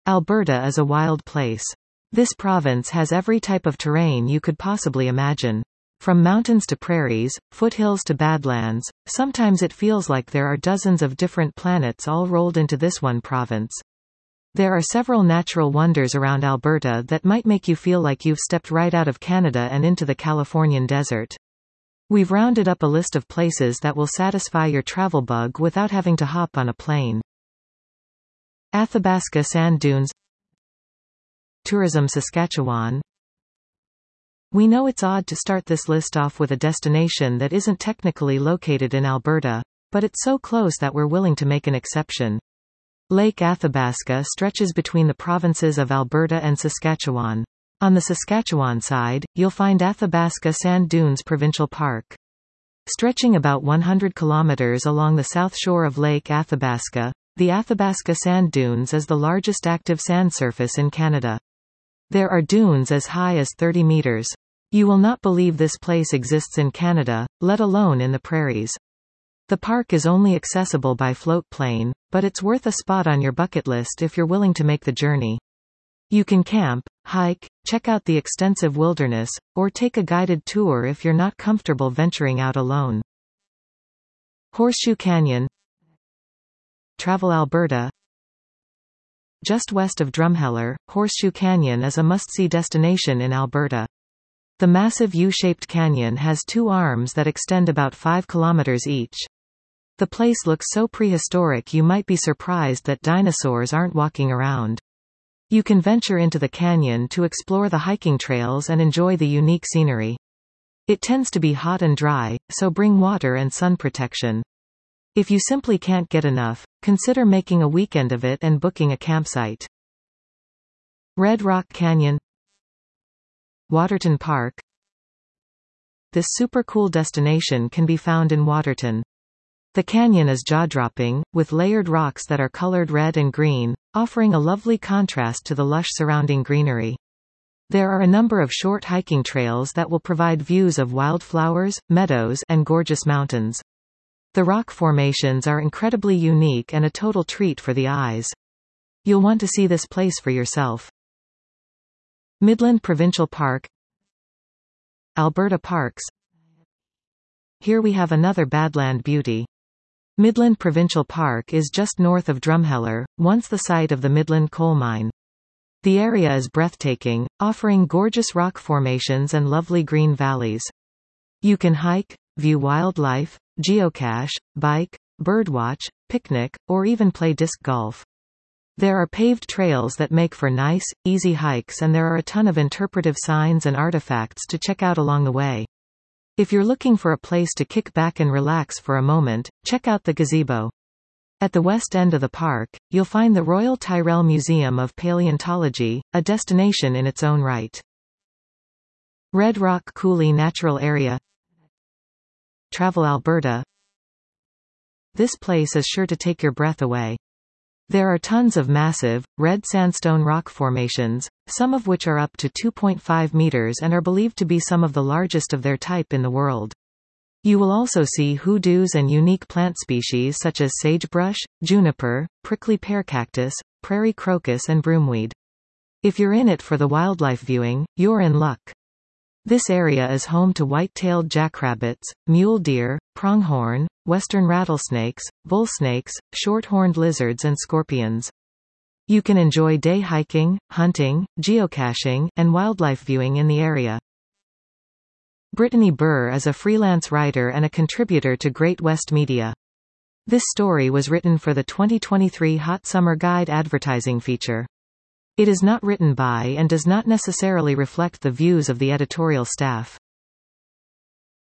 Alberta is a wild place. This province has every type of terrain you could possibly imagine. From mountains to prairies, foothills to badlands, sometimes it feels like there are dozens of different planets all rolled into this one province. There are several natural wonders around Alberta that might make you feel like you've stepped right out of Canada and into the Californian desert. We've rounded up a list of places that will satisfy your travel bug without having to hop on a plane. Athabasca Sand Dunes, Tourism Saskatchewan. We know it's odd to start this list off with a destination that isn't technically located in Alberta, but it's so close that we're willing to make an exception. Lake Athabasca stretches between the provinces of Alberta and Saskatchewan. On the Saskatchewan side, you'll find Athabasca Sand Dunes Provincial Park. Stretching about 100 kilometers along the south shore of Lake Athabasca, the Athabasca Sand Dunes is the largest active sand surface in Canada. There are dunes as high as 30 meters. You will not believe this place exists in Canada, let alone in the prairies. The park is only accessible by float plane, but it's worth a spot on your bucket list if you're willing to make the journey. You can camp, hike, check out the extensive wilderness, or take a guided tour if you're not comfortable venturing out alone. Horseshoe Canyon, Travel Alberta. Just west of Drumheller, Horseshoe Canyon is a must-see destination in Alberta. The massive U-shaped canyon has two arms that extend about 5 kilometers each. The place looks so prehistoric you might be surprised that dinosaurs aren't walking around. You can venture into the canyon to explore the hiking trails and enjoy the unique scenery. It tends to be hot and dry, so bring water and sun protection. If you simply can't get enough, consider making a weekend of it and booking a campsite. Red Rock Canyon, Waterton Park. This super cool destination can be found in Waterton. The canyon is jaw-dropping, with layered rocks that are colored red and green, offering a lovely contrast to the lush surrounding greenery. There are a number of short hiking trails that will provide views of wildflowers, meadows, and gorgeous mountains. The rock formations are incredibly unique and a total treat for the eyes. You'll want to see this place for yourself. Midland Provincial Park, Alberta Parks. Here we have another Badland beauty. Midland Provincial Park is just north of Drumheller, once the site of the Midland coal mine. The area is breathtaking, offering gorgeous rock formations and lovely green valleys. You can hike, view wildlife, geocache, bike, birdwatch, picnic, or even play disc golf. There are paved trails that make for nice, easy hikes, and there are a ton of interpretive signs and artifacts to check out along the way. If you're looking for a place to kick back and relax for a moment, check out the gazebo. At the west end of the park, you'll find the Royal Tyrrell Museum of Paleontology, a destination in its own right. Red Rock Coulee Natural Area, Travel Alberta. This place is sure to take your breath away. There are tons of massive, red sandstone rock formations, some of which are up to 2.5 meters and are believed to be some of the largest of their type in the world. You will also see hoodoos and unique plant species such as sagebrush, juniper, prickly pear cactus, prairie crocus and broomweed. If you're in it for the wildlife viewing, you're in luck. This area is home to white-tailed jackrabbits, mule deer, pronghorn, western rattlesnakes, bull snakes, short-horned lizards and scorpions. You can enjoy day hiking, hunting, geocaching, and wildlife viewing in the area. Brittany Burr is a freelance writer and a contributor to Great West Media. This story was written for the 2023 Hot Summer Guide advertising feature. It is not written by and does not necessarily reflect the views of the editorial staff.